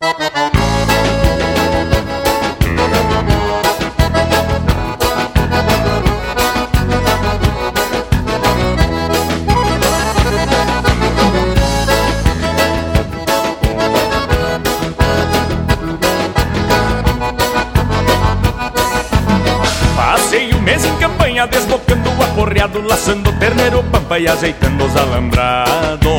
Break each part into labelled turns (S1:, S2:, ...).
S1: Passei um mês em campanha, desbocando o aporreado, laçando terneiro pampa e ajeitando os alambrados.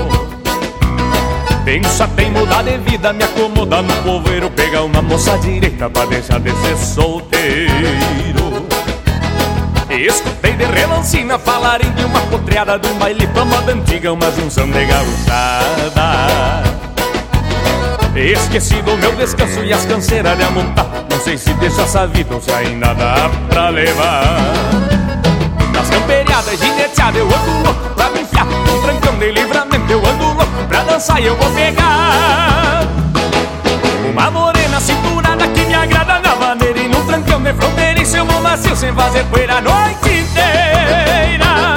S1: Penso até em mudar de vida, me acomodar no povoeiro, pegar uma moça direita pra deixar de ser solteiro. Escutei de relancina falarem de uma potreada, de um baile pra moda antiga, uma junção de gauchada. Esqueci do meu descanso e as canseiras de amontar, não sei se deixa essa vida ou se ainda dá pra levar. Nas camperiadas gineteadas eu ando louco pra me enfiar, num trancão de livramento eu ando louco pra dançar e eu vou pegar uma morena cinturada que me agrada na maneira, e num trancão de fronteiriço eu vou macio sem fazer poeira a noite inteira.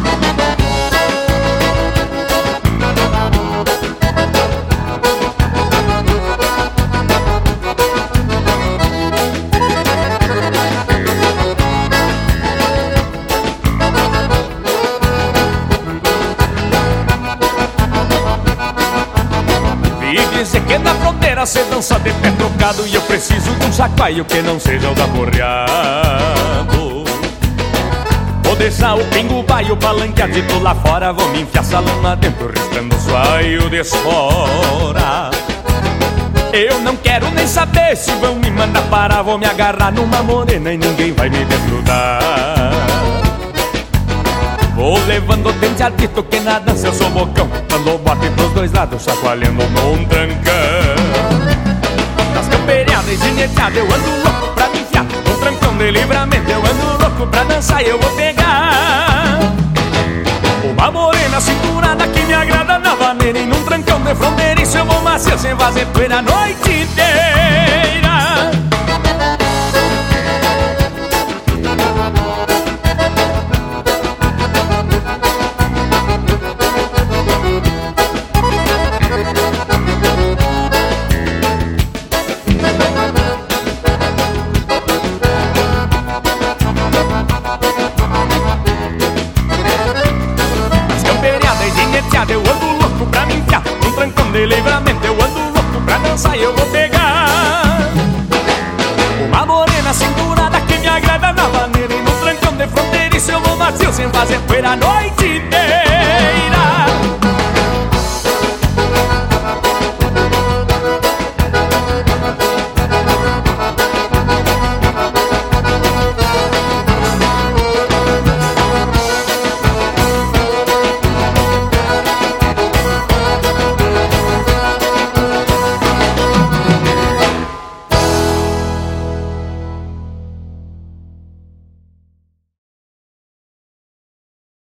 S1: Dizer que na fronteira cê dança de pé trocado, e eu preciso de um chacoalho que não seja o da porreado. Vou deixar o pingo baio balanqueadito lá fora, vou me enfiar salão lá dentro, riscando o suaio de espora. Eu não quero nem saber se vão me mandar parar, vou me agarrar numa morena e ninguém vai me desgrudar. Vou levando o dente ardito que na dança eu sou bocão, dando bote pros dois lados, chacoalhando num trancão. Nas camperiadas e gineteadas eu ando louco pra me enfiar, num trancão de livramento eu ando louco pra dançar e eu vou pegar uma morena cinturada que me agrada na vaneira, e num trancão de fronteiriço eu vou macio sem fazer poeira a noite inteira. Eu ando louco pra me enfiar, num trancão de livramento eu ando louco pra dançar e eu vou pegar uma morena cinturada que me agrada na maneira, e num trancão de fronteiriço eu vou macio sem fazer poeira a noite inteira.